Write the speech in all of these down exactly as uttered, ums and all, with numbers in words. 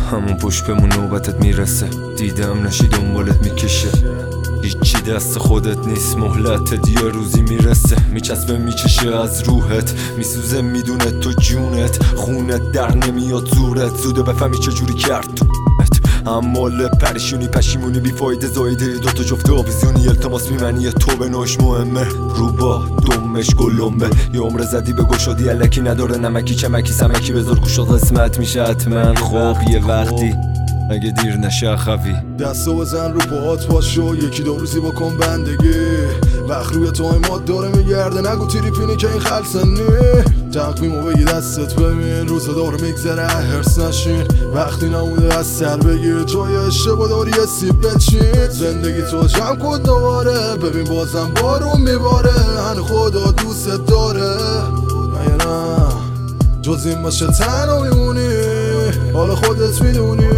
همون پشت بمون نوبتت میرسه، دیدم نشی دنبالت میکشه، هیچی دست خودت نیست، مهلتت یه روزی میرسه، میچسبه میچشه از روحت، میسوزه میدونه تو جونت، خونت در نمیاد زورت، زوده بفهمی چجوری کرد تو امال پریشونی پشیمونی بیفایده زایده دوتا جفته آویزونی، التماس میمنی تو به نوش مهمه، روبا دومش گلومبه، یه عمر زدی به گشادی الکی نداره نمکی چمکی سمکی بذار گوشا قسمت میشه حتما، خب یه وقتی اگه دیر نشه خوی دستو بزن رو پاهات پاشو یکی دو روزی بکن بندگی، وقت روی تو ماد داره میگرده نگو تریپینی که این خلصنی، تقویمو بگی دستت ببین روزا داره میگذره هرس نشین، وقتی نموده از سر بگیر جای اشتباه داری یه سیب بچین، زندگی تو جمع کن دوباره ببین بازم بارون میباره، هن خدا دوست داره مگه نه جز این باشه تنها میمونی، حالا خودت میدونی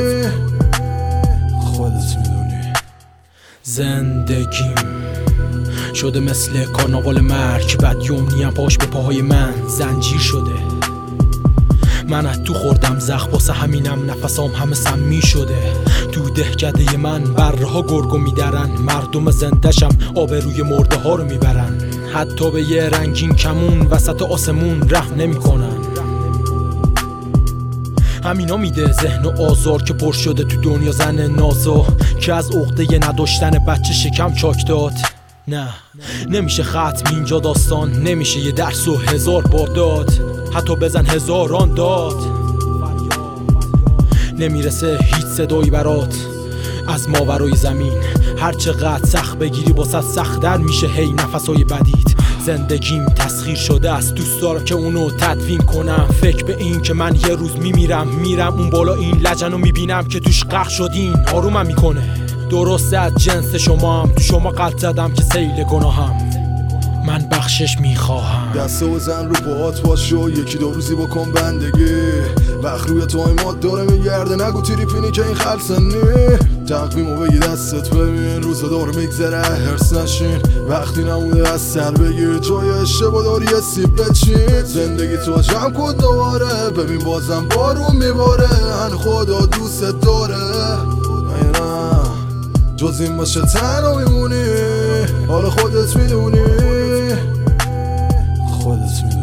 خودت میدونی. زندگیم شده مثل کارناوال مرگ، بد یومنیم پاش به پاهای من زنجیر شده، من از تو خوردم زخم واسه همینم نفسام همه سمی شده، تو دهکده من برها گرگو میدرن، مردم زندهشم آبروی مرده ها رو میبرن، حتی به یه رنگین کمون وسط آسمون رحم نمی کنن، همینا میده ذهن و آزار که پر شده تو دنیا زن نازا، که از عقده نداشتن بچه شکم چاک داد، نه نمیشه ختم اینجا داستان، نمیشه یه درس و هزار بار داد، حتی بزن هزاران داد نمیرسه هیچ صدایی برات از ماورای زمین، هر چقدر سخت بگیری باست سخت در میشه هی نفسای بدید، زندگیم تسخیر شده است دوست دارم که اونو تدوین کنم، فکر به این که من یه روز میمیرم میرم اون بالا این لجنو میبینم که توش غرق شدین آرومم میکنه، درسته از جنس شما هم تو شما قلب زدم که سیل گناهم، من بخشش میخواهم. دستو بزن رو پاهات پاشو یکی دو روزی بکن بندگی، وقت روی تو ماد داره میگرده نگو تریپینی که این خلصنی، تقویمو بگی دستت ببین روزا داره میگذره هرس نشین، وقتی نموده از سر بگیر جای اشتباه داری یه سیب بچین، زندگی تو جمع کن دوباره ببین بازم بارون میباره، هن خدا دوست داره مگه نه جز این باشه تنها میمونی، حالا خودت میدونی خودت میدونی.